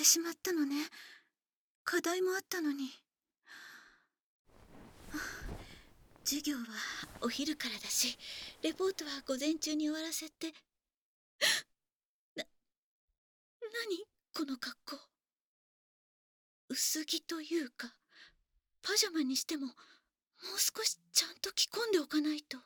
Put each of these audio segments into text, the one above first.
しまったのね。課題もあったのに。授業はお昼からだし、レポートは午前中に終わらせて。何この格好。薄着というか、パジャマにしてももう少しちゃんと着込んでおかないと。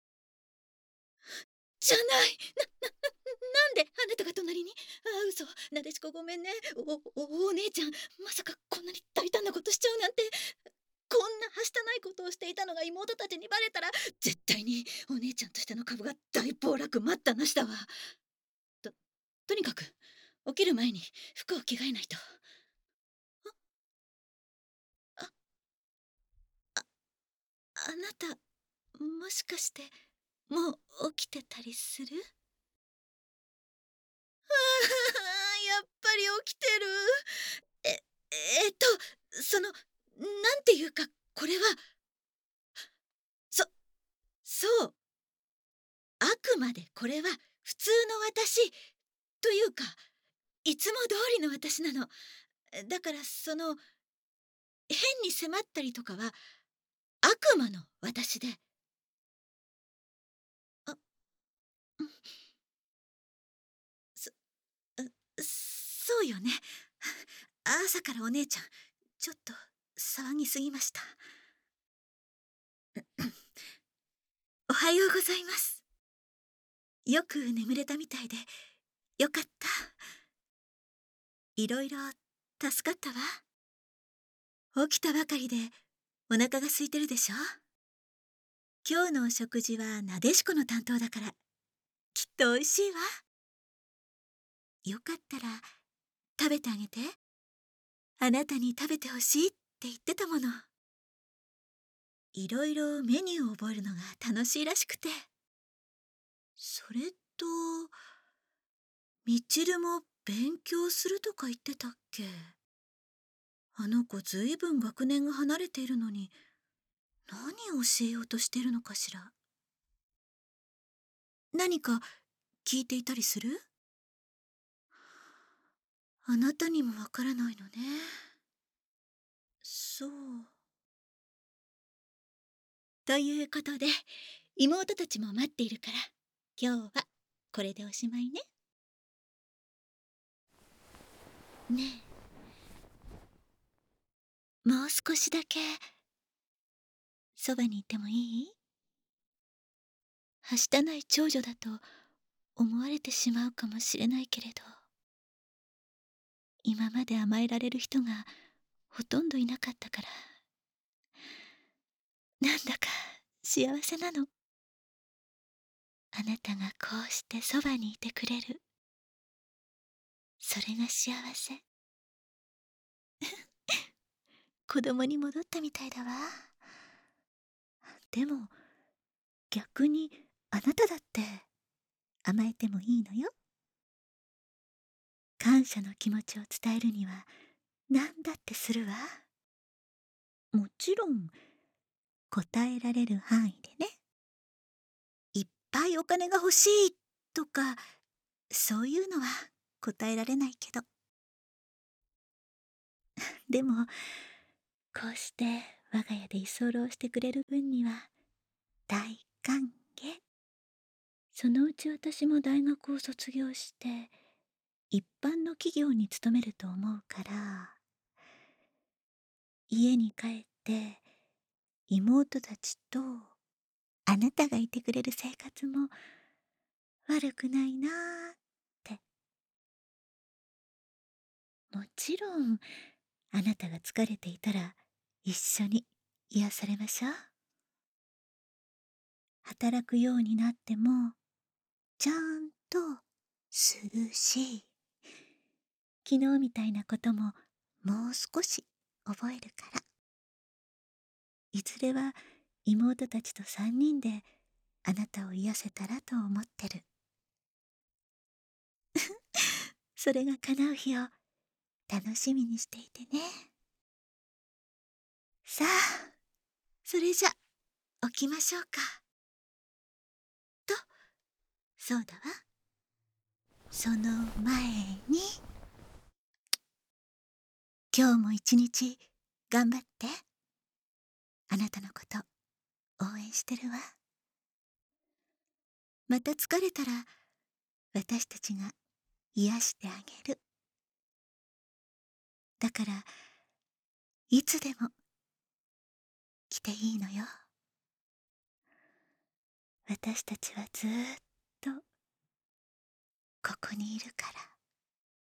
じゃない。なんであなたが隣に。嘘。なでしこごめんね。お姉ちゃん、まさかこんなに大胆なことしちゃうなんて。こんなはしたないことをしていたのが妹たちにバレたら、絶対にお姉ちゃんとしての株が大暴落待ったなしだわ。とにかく起きる前に服を着替えないと。あああなた、もしかしてもう起きてたりする？やっぱり起きてる。ええっとなんていうか、これはそそうあくまでこれは普通の私というか、いつも通りの私なの。だから変に迫ったりとかは悪魔の私で。あ、うん、そ、そうよね。朝からお姉ちゃん、ちょっと騒ぎすぎました。おはようございます。よく眠れたみたいで、よかった。いろいろ助かったわ。起きたばかりでお腹が空いてるでしょ。今日のお食事はなでしこの担当だから、きっと美味しいわ。よかったら食べてあげて。あなたに食べてほしいって言ってたもの。いろいろメニューを覚えるのが楽しいらしくて。それと、みちるも勉強するとか言ってたっけ。あの子ずいぶん学年が離れているのに、何を教えようとしているのかしら。何か聞いていたりする？あなたにもわからないのね。そう。ということで、妹たちも待っているから、今日はこれでおしまいね。ねえ、もう少しだけそばにいてもいい？はしたない長女だと思われてしまうかもしれないけれど、今まで甘えられる人がほとんどいなかったから、なんだか幸せなの。あなたがこうしてそばにいてくれる。それが幸せ。子供に戻ったみたいだわ。でも逆にあなただって甘えてもいいのよ。感謝の気持ちを伝えるには何だってするわ。もちろん答えられる範囲でね。いっぱいお金が欲しいとかそういうのは答えられないけど。でもこうして我が家で居候してくれる分には大歓迎。そのうち私も大学を卒業して一般の企業に勤めると思うから、家に帰って妹たちとあなたがいてくれる生活も悪くないなーって。もちろんあなたが疲れていたら一緒に癒されましょう。働くようになってもちゃんと涼しい。昨日みたいなことももう少し覚えるから。いずれは妹たちと3人であなたを癒せたらと思ってる。それが叶う日を楽しみにしていてね。さあ、それじゃ起きましょうか。と、そうだわ。その前に。 今日も一日頑張って。あなたのこと応援してるわ。また疲れたら私たちが癒してあげる。だからいつでも来ていいのよ。私たちはずーっとここにいるから。